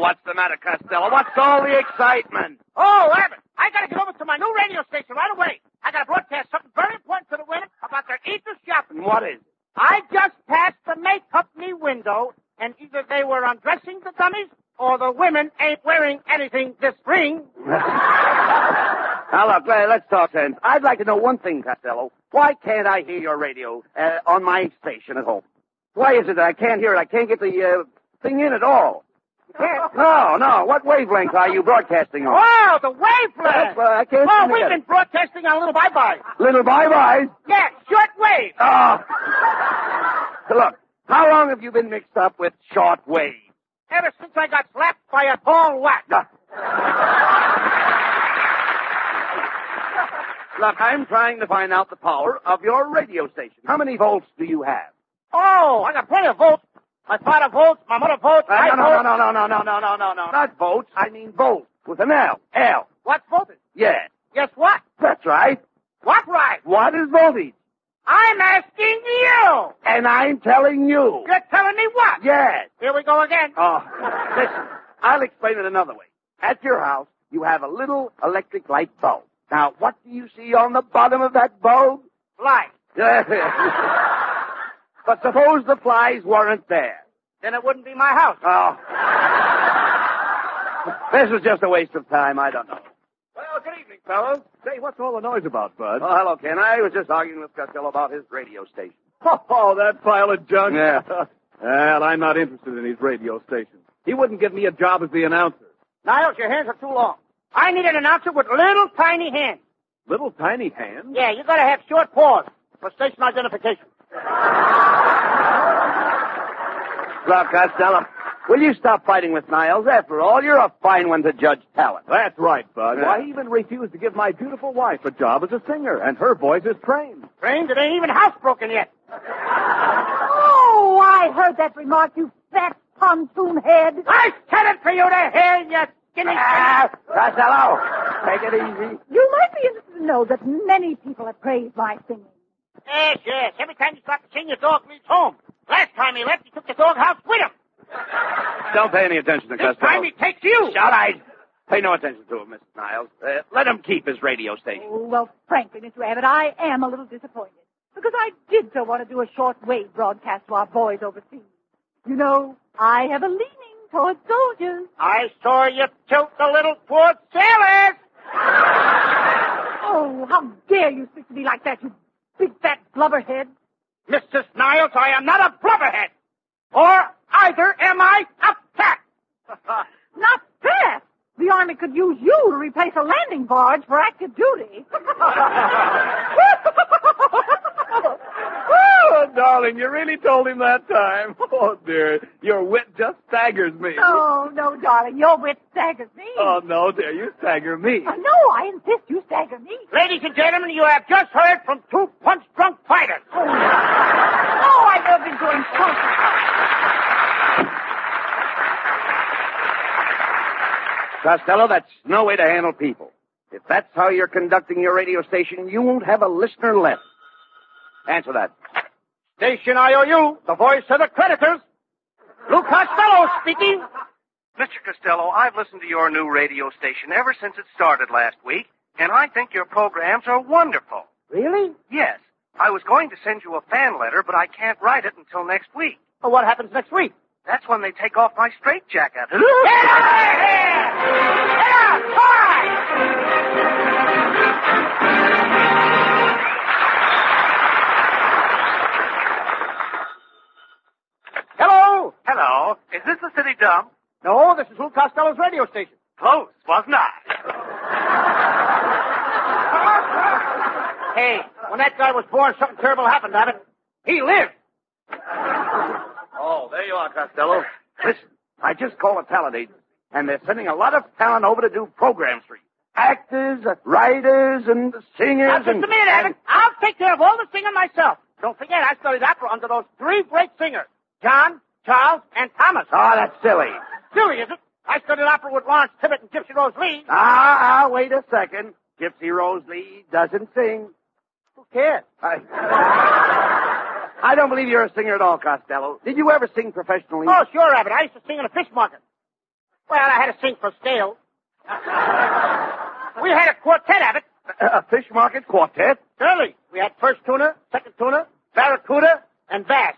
what's the matter, Costello? What's all the excitement? Oh, Abbott, I gotta get over to my new radio station right away. I gotta broadcast something very important to the women about their Easter shopping. What is it? I just passed the makeup me window, and either they were undressing the dummies or the women ain't wearing anything this spring. Now, look, let's talk sense. I'd like to know one thing, Costello. Why can't I hear your radio on my station at home? Why is it that I can't hear it? I can't get the thing in at all. No. What wavelength are you broadcasting on? Oh, the wavelength! I can't Well, seem to we've get been it. broadcasting on Little Bye-Bye. Little bye-byes? Yeah, short wave. Oh. Look, how long have you been mixed up with short wave? Ever since I got slapped by a tall whack. Look, I'm trying to find out the power of your radio station. How many volts do you have? Oh, I got plenty of votes. My father votes, my mother votes, I vote. No. Not votes. I mean volts with an L. L. What's voltage? Yeah. Guess what? That's right. What right? What is voltage? I'm asking you. And I'm telling you. You're telling me what? Yes. Here we go again. Oh, listen, I'll explain it another way. At your house, you have a little electric light bulb. Now, what do you see on the bottom of that bulb? Light. But suppose the flies weren't there. Then it wouldn't be my house. Oh. This is just a waste of time. I don't know. Well, good evening, fellows. Say, what's all the noise about, Bud? Oh, hello, Ken. I was just arguing with Costello about his radio station. Oh, that pile of junk. Yeah. Well, I'm not interested in his radio station. He wouldn't give me a job as the announcer. Niles, your hands are too long. I need an announcer with little tiny hands. Little tiny hands? Yeah, you gotta have short paws for station identification. Look, Costello, will you stop fighting with Niles? After all, you're a fine one to judge talent. That's right, Bud. Yeah. Why, he even refused to give my beautiful wife a job as a singer, and her voice is trained. Trained? It ain't even housebroken yet. Oh, I heard that remark, you fat pontoon head. I said it for you to hear, you skinny... Costello, take it easy. You might be interested to know that many people have praised my singing. Yes. Every time you start to sing, your dog leaves home. Last time he left, he took the doghouse with him. Don't pay any attention to This Costello. time he takes you. Shut eyes. Pay no attention to him, Mr. Niles. Let him keep his radio station. Oh, well, frankly, Mr. Abbott, I am a little disappointed. Because I did so want to do a short-wave broadcast to our boys overseas. You know, I have a leaning towards soldiers. I saw you tilt a little towards sailors. Oh, how dare you speak to me like that, you big fat blubberhead. Mrs. Niles, I am not a blubberhead. Or either am I a cat. Not fast. The Army could use you to replace a landing barge for active duty. Oh, darling, you really told him that time. Oh, dear, your wit just staggers me. No, darling, your wit staggers me. Oh, no, dear, you stagger me. No, I insist you stagger me. Ladies and gentlemen, you have just heard from two punch-drunk fighters. Oh, I've never been doing punch. Costello, that's no way to handle people. If that's how you're conducting your radio station, you won't have a listener left. Answer that. Station IOU, the voice of the creditors. Lou Costello speaking. Mr. Costello, I've listened to your new radio station ever since it started last week, and I think your programs are wonderful. Really? Yes. I was going to send you a fan letter, but I can't write it until next week. Well, what happens next week? That's when they take off my straitjacket. All right! Hello? Hello. Is this the city dump? No, this is Lou Costello's radio station. Close, wasn't I? Hey, when that guy was born, something terrible happened, Abbott. He lived. Oh, there you are, Costello. Listen, I just called a talent agent, and they're sending a lot of talent over to do programs for you. Actors, writers, and singers. Now, just a minute, Abbott. I'll take care of all the singing myself. Don't forget, I studied opera under those three great singers, John, Charles, and Thomas. Oh, that's silly. Silly, is it? I studied opera with Lawrence Tibbett and Gypsy Rose Lee. Wait a second. Gypsy Rose Lee doesn't sing. Who cares? I don't believe you're a singer at all, Costello. Did you ever sing professionally? Oh, sure, Abbott. I used to sing in a fish market. Well, I had to sing for scale. We had a quartet, Abbott. A fish market quartet? Early. We had first tuna, second tuna, barracuda, and bass.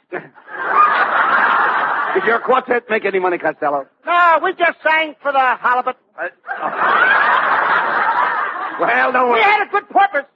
Did your quartet make any money, Costello? No, we just sang for the halibut. Well, don't We worry. had a good purpose.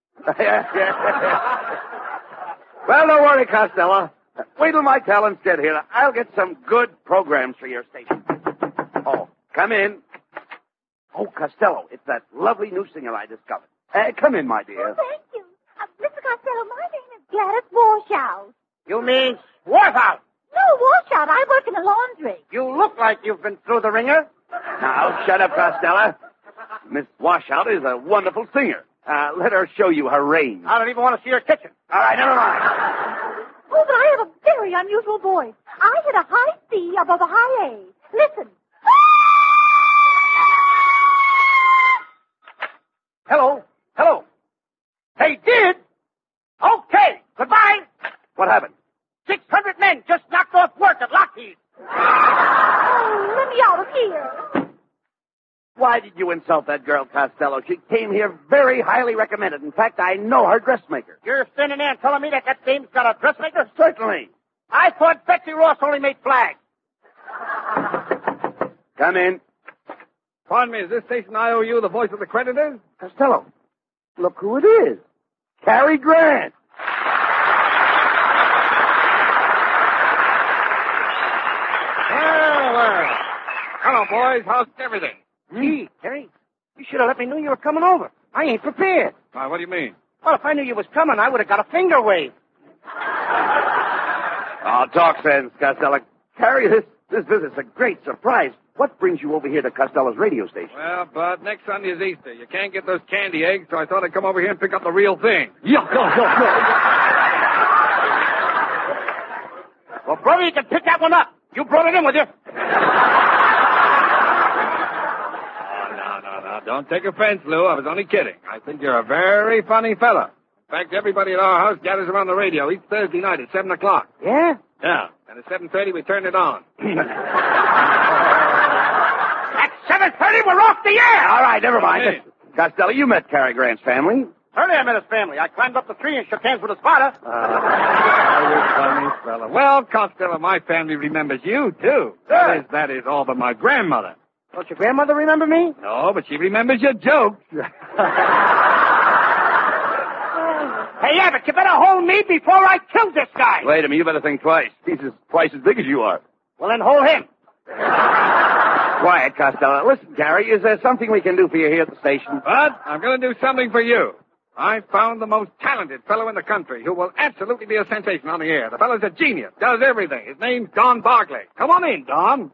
Well, don't worry, Costello. Wait till my talents get here. I'll get some good programs for your station. Oh, come in. Oh, Costello, it's that lovely new singer I discovered. Come in, my dear. Oh, thank you. Mr. Costello, my name is Gladys Warshout. You mean Swarthouse? No, Warshout. I work in a laundry. You look like you've been through the ringer. Now, shut up, Costello. Miss Washout is a wonderful singer. Let her show you her range. I don't even want to see her kitchen. All right, never mind. Oh, but I have a very unusual voice. I hit a high C above a high A. Listen. Hello. Hello. They did? Okay. Goodbye. What happened? 600 men just knocked off work at Lockheed. Oh, let me out of here. Why did you insult that girl, Costello? She came here very highly recommended. In fact, I know her dressmaker. You're standing there and telling me that dame's got a dressmaker? Certainly. I thought Betsy Ross only made flags. Come in. Pardon me, is this station IOU the voice of the creditors? Costello, look who it is. Cary Grant. Well. Hello, boys. How's everything? Gee, Terry, you should have let me know you were coming over. I ain't prepared. Why, what do you mean? Well, if I knew you was coming, I would have got a finger wave. Oh, talk sense, Costello. Cary, this visit's a great surprise. What brings you over here to Costello's radio station? Well, Bud, next Sunday is Easter. You can't get those candy eggs, so I thought I'd come over here and pick up the real thing. Well, brother, you can pick that one up. You brought it in with you. No. Don't take offense, Lou. I was only kidding. I think you're a very funny fella. In fact, everybody at our house gathers around the radio each Thursday night at 7 o'clock. Yeah? Yeah. And at 7:30, we turn it on. At 7:30, we're off the air. All right, never mind. Hey. Costello, you met Cary Grant's family. Certainly I met his family. I climbed up the tree and shook hands with his father. You funny fella. Well, Costello, my family remembers you, too. Sure. That is all but my grandmother. Don't your grandmother remember me? No, but she remembers your jokes. Hey, Abbott, you better hold me before I kill this guy. Wait a minute, you better think twice. He's twice as big as you are. Well, then hold him. Quiet, Costello. Listen, Cary, is there something we can do for you here at the station? But I'm going to do something for you. I found the most talented fellow in the country who will absolutely be a sensation on the air. The fellow's a genius, does everything. His name's Don Barclay. Come on in, Don.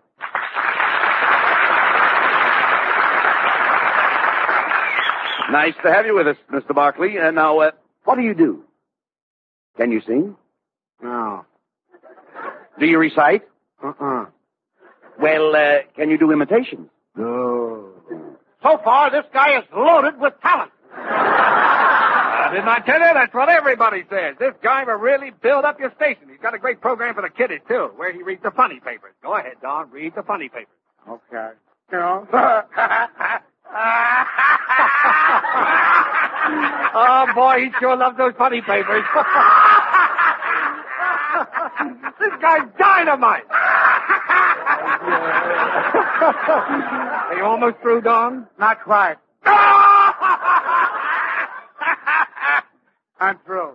Nice to have you with us, Mr. Barkley. Now, what do you do? Can you sing? No. Do you recite? Uh-uh. Well, can you do imitations? No. So far, this guy is loaded with talent. Didn't I tell you? That's what everybody says. This guy will really build up your station. He's got a great program for the kiddies, too, where he reads the funny papers. Go ahead, Don. Read the funny papers. Okay. You know? Oh, boy, he sure loves those funny papers. This guy's dynamite. Are you almost through, Don? Not quite. I'm through.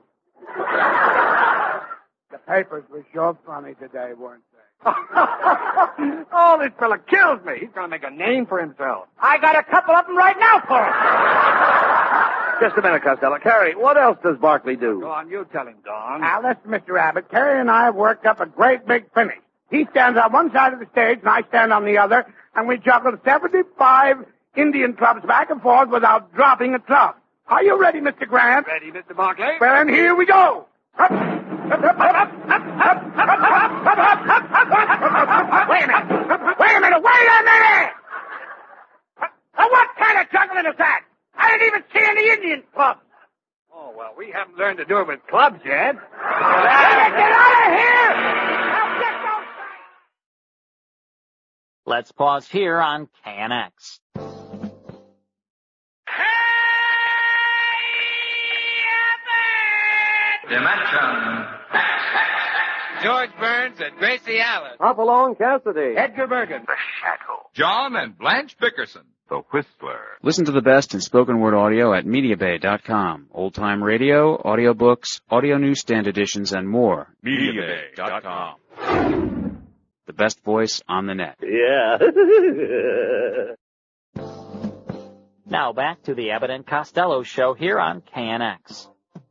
The papers were sure funny today, weren't they? Oh, this fella kills me. He's going to make a name for himself. I got a couple of them right now for him. Just a minute, Costello. Cary, what else does Barkley do? Go on, you tell him, Don. Now, listen, Mr. Abbott. Terry and I have worked up a great big finish. He stands on one side of the stage and I stand on the other, and we juggle 75 Indian clubs back and forth without dropping a club. Are you ready, Mr. Grant? Ready, Mr. Barclay? Well, then here we go. Wait a minute. What kind of juggling is that? I didn't even see any Indian clubs. Oh, well, we haven't learned to do it with clubs yet. Get out of here! Let's pause here on KNX. Dimension X. George Burns and Gracie Allen. Hopalong Cassidy. Edgar Bergen. The Shadow. John and Blanche Bickerson. The Whistler. Listen to the best in spoken word audio at MediaBay.com. Old-time radio, audiobooks, audio newsstand editions, and more. MediaBay.com. The best voice on the net. Yeah. Now back to the Abbott and Costello show here on KNX.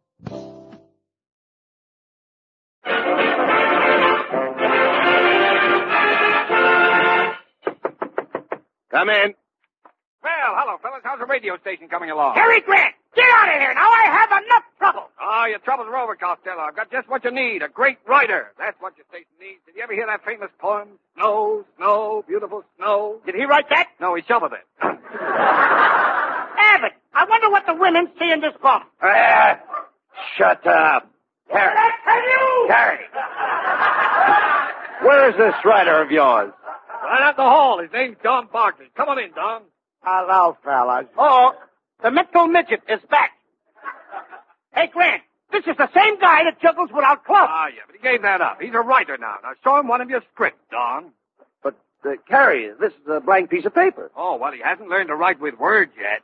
Come in. Well, hello, fellas. How's the radio station coming along? Harry Grant, get out of here. Now I have enough trouble. Oh, your troubles are over, Costello. I've got just what you need. A great writer. That's what your station needs. Did you ever hear that famous poem? Snow, snow, beautiful snow. Did he write that? No, he shoveled it. Abbott, I wonder what the women see in this bum. Shut up. Harry. I tell you! Harry. Where is this writer of yours? Right out the hall. His name's Don Barkley. Come on in, Don. Hello, fellas. Oh, the mental midget is back. Hey, Grant, this is the same guy that juggles without clubs. Ah, yeah, but he gave that up. He's a writer now. Now show him one of your scripts, Don. But, Carrie, this is a blank piece of paper. Oh, well, he hasn't learned to write with words yet.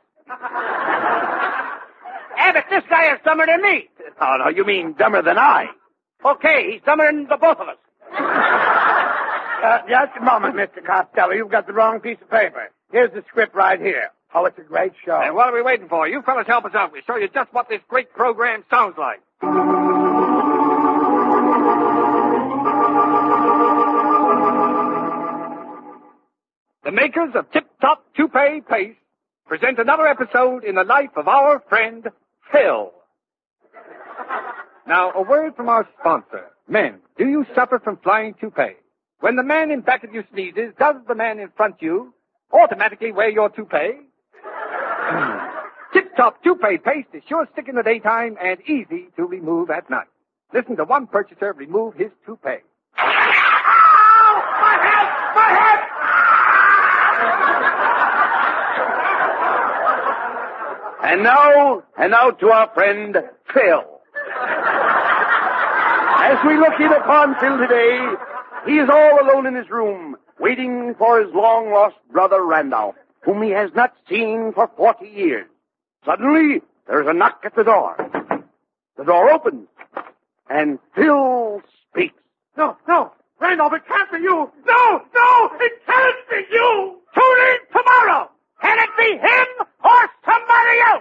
Abbott, this guy is dumber than me. Oh, no, you mean dumber than I. Okay, he's dumber than the both of us. Just a moment, Mr. Costello. You've got the wrong piece of paper. Here's the script right here. Oh, it's a great show. And what are we waiting for? You fellas help us out. We'll show you just what this great program sounds like. The makers of Tip Top Toupee Paste present another episode in the life of our friend, Phil. Now, a word from our sponsor. Men, do you suffer from flying toupee? When the man in back of you sneezes, does the man in front of you automatically wear your toupee? Tip-Top Toupee Paste is sure stick in the daytime and easy to remove at night. Listen to one purchaser remove his toupee. Ow! My head! My head! And now to our friend, Phil. As we look in upon Phil today, he is all alone in his room, waiting for his long-lost brother Randolph, whom he has not seen for 40 years. Suddenly, there's a knock at the door. The door opens, and Phil speaks. No, Randolph, it can't be you. No, it can't be you. Tune in tomorrow. Can it be him or somebody else?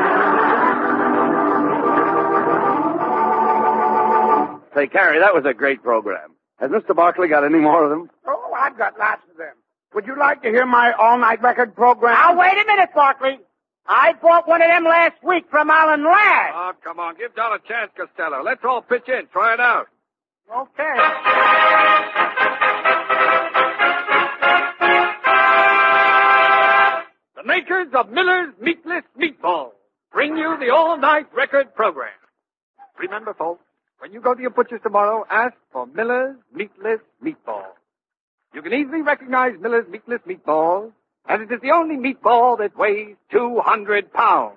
Say, Carrie, that was a great program. Has Mr. Barkley got any more of them? Oh, I've got lots of them. Would you like to hear my all-night record program? Now, wait a minute, Barkley. I bought one of them last week from Alan Ladd. Oh, come on. Give Don a chance, Costello. Let's all pitch in. Try it out. Okay. The makers of Miller's Meatless Meatballs bring you the all-night record program. Remember, folks, when you go to your butcher's tomorrow, ask for Miller's Meatless Meatballs. You can easily recognize Miller's Meatless Meatballs, as it is the only meatball that weighs 200 pounds.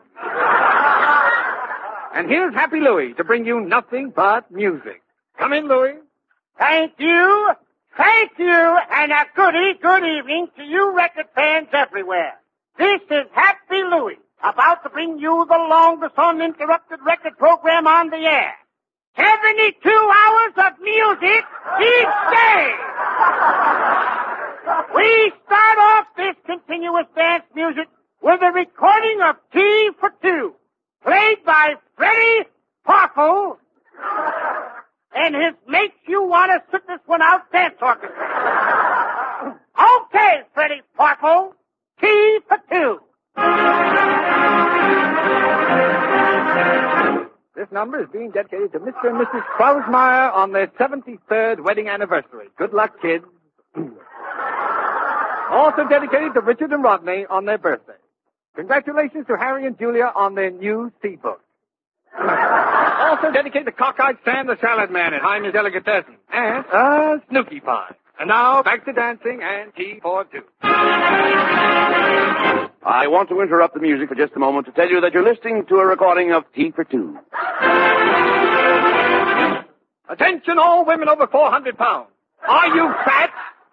And here's Happy Louie to bring you nothing but music. Come in, Louie. Thank you, and a good evening to you record fans everywhere. This is Happy Louie, about to bring you the longest uninterrupted record program on the air. 72 hours of music each day. We start off this continuous dance music with a recording of T for Two, played by Freddie Parkle and his Makes You Wanna Sit This One Out dance orchestra. Okay, Freddie Parkle, T for Two. This number is being dedicated to Mr. and Mrs. Krausmeyer on their 73rd wedding anniversary. Good luck, kids. Also dedicated to Richard and Rodney on their birthday. Congratulations to Harry and Julia on their new C-book. Also dedicated to Cockeyed Sam the Salad Man at Heine's Delicatessen. And Snooky Pie. And now, back to dancing and tea for two. I want to interrupt the music for just a moment to tell you that you're listening to a recording of Tea for Two. Attention all women over 400 pounds. Are you fat?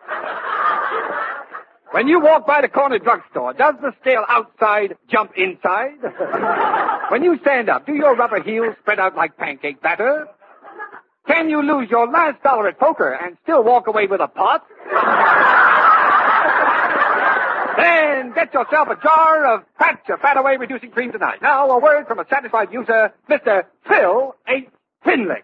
When you walk by the corner drugstore, does the scale outside jump inside? When you stand up, do your rubber heels spread out like pancake batter? Can you lose your last dollar at poker and still walk away with a pot? Then get yourself a jar of Fat Away Reducing Cream tonight. Now, a word from a satisfied user, Mr. Phil H. Finlick.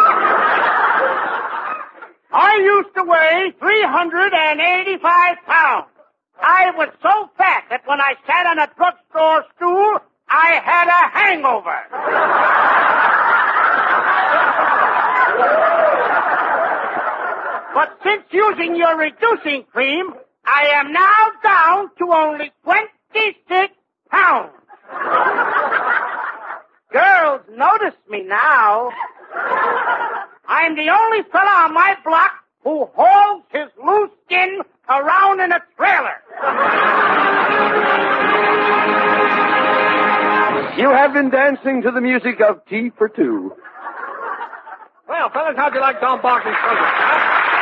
I used to weigh 385 pounds. I was so fat that when I sat on a drugstore stool, I had a hangover. But since using your reducing cream, I am now down to only 26 pounds. Girls notice me now. I'm the only fella on my block who hauls his loose skin around in a trailer. You have been dancing to the music of Tea for Two. Well, fellas, how'd you like Don Barkley's program, huh?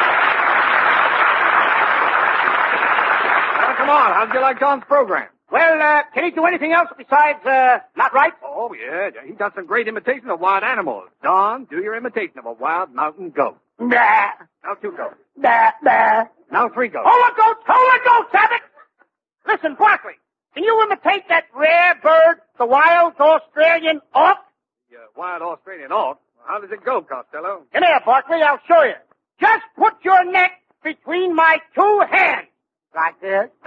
Well, come on, how'd you like Don's program? Well, can he do anything else besides, not right? Oh, yeah, he does some great imitations of wild animals. Don, do your imitation of a wild mountain goat. Nah. Now 2 goats. Nah. Now 3 goats. Hold a goat, Abbott! Listen, Barkley, can you imitate that rare bird, the wild Australian auk? The wild Australian auk? How does it go, Costello? Come here, Barkley, I'll show you. Just put your neck between my 2 hands. Like this.